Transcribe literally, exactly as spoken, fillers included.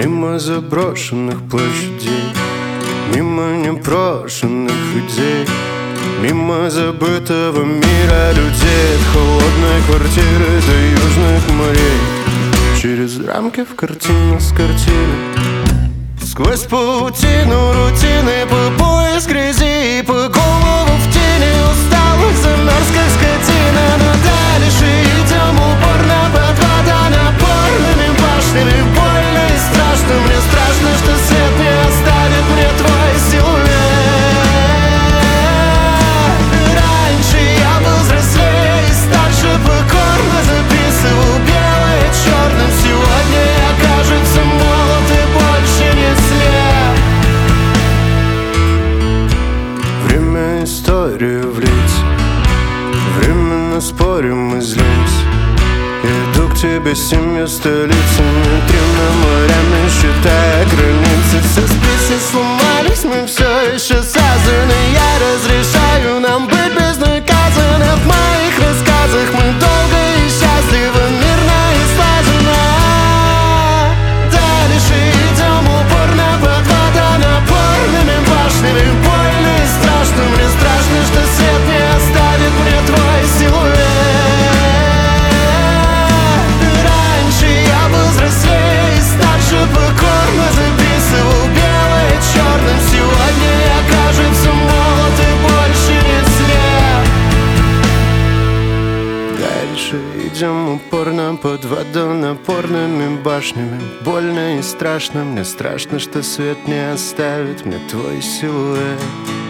Мимо заброшенных площадей, мимо непрошенных идей, мимо забытого мира людей, от холодной квартиры до южных морей, через рамки в картину с картины, сквозь паутину рутины, по пояс грязи и по голову в тени. Усталых замерз, как скотина, но дальше идем упорно под водонапорными башнями. Больно и страшно, мне страшно, что свет не оставит мне твой силуэт. Раньше я был взрослее и старше, покорно записывал белое черным. Сегодня я, кажется, молод и больше не слеп. Время историю влить, временно спорим и злимся. Иду к тебе семью столицами, тремя морями, считая границы. Все спицы сломались, мы все еще связаны. Я разрешаю нам быть безнаказанны. В моих рассказах мы долго и счастливо, мирно и слаженно. Дальше идем упорно под водонапорными башнями. Больно и страшно, мне страшно, что свет не оставит мне твой силуэт. Покорно записывал белое черным. Сегодня я, кажется, молод и больше не слеп. Дальше идем упорно под водонапорными башнями. Больно и страшно, мне страшно, что свет не оставит мне твой силуэт.